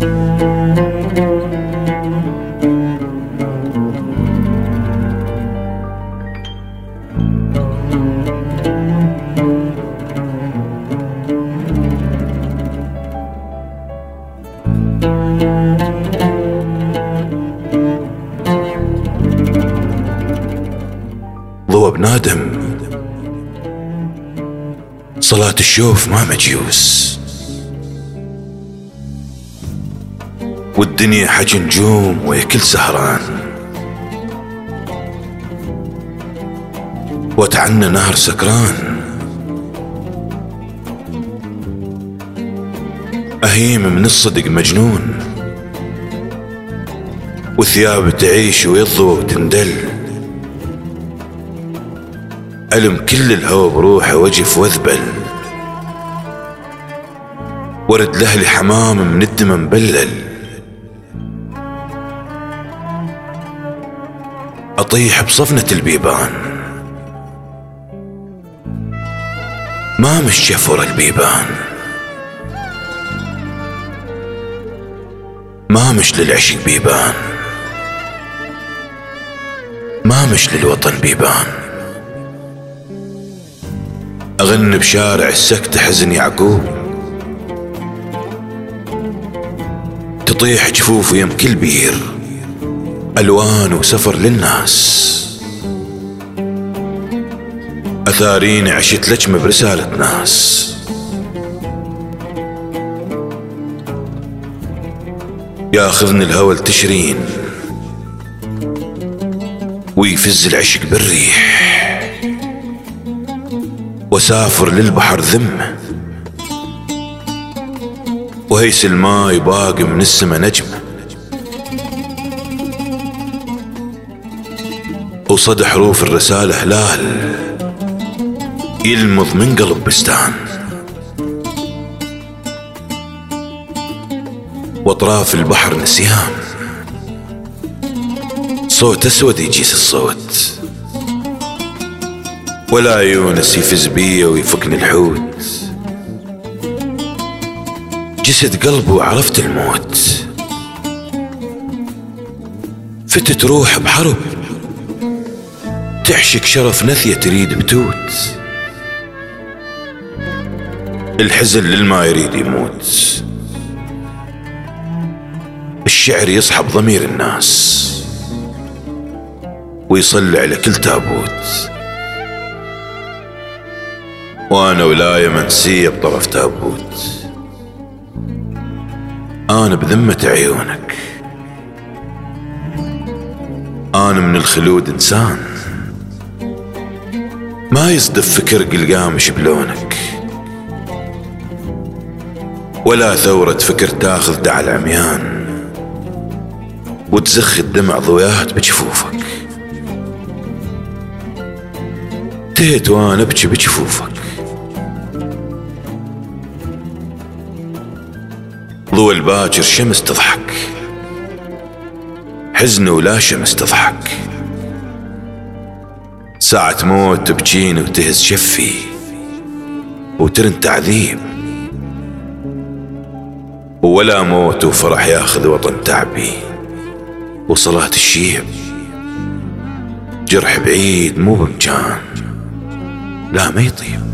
ضوى بنادم، صلاة الشوف ما مجيوس، والدنيا حج نجوم ويكل سهران، وتعنى نهر سكران، أهيم من الصدق مجنون، وثياب تعيش ويضو وتندل، ألم كل الهوى بروحه وجف واذبل، ورد لهلي حمام من الدم مبلل، أطيح بصفنة البيبان، ما مش شفر البيبان، ما مش للعشق بيبان، ما مش للوطن بيبان، أغن بشارع السكت حزن يعقوب، تطيح جفوف يم كل بير، ألوان وسفر للناس، أثارين عشت لجمة برسالة ناس، ياخذني الهوى لتشرين، ويفز العشق بالريح، وسافر للبحر ذمة، وهيس الماي باقي من السما نجمة، وصدى حروف الرسالة هلال يلمض من قلب بستان، واطراف البحر نسيان، صوت اسود يجيس الصوت، ولا يونس يفز بي ويفكني الحوت، جسد قلبي وعرفت الموت، فتت روح بحرب تحشك شرف نثية تريد بتوت، الحزن للما يريد يموت، الشعر يصحب ضمير الناس، ويصلي على كل تابوت، وانا ولاية منسية بطرف تابوت، انا بذمة عيونك، انا من الخلود انسان، ما يصدف فكر قلقامش بلونك، ولا ثورة فكر تاخذ دع العميان، وتزخ الدمع ضويات بجفوفك، تهت وانا ابكي بجفوفك، ضوى الباكر شمس تضحك، حزن ولا شمس تضحك، ساعة موت تبكين وتهز شفي، وترن تعذيب، ولا موت وفرح ياخذ وطن تعبي، وصلاة الشيب جرح بعيد مو بمكان، لا ما يطيب.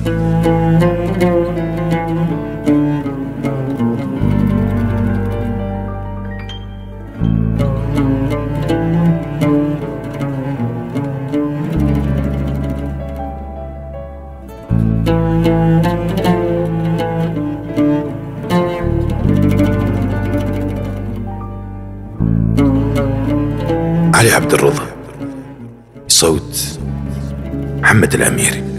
علي عبد الرضا، صوت محمد الأميري.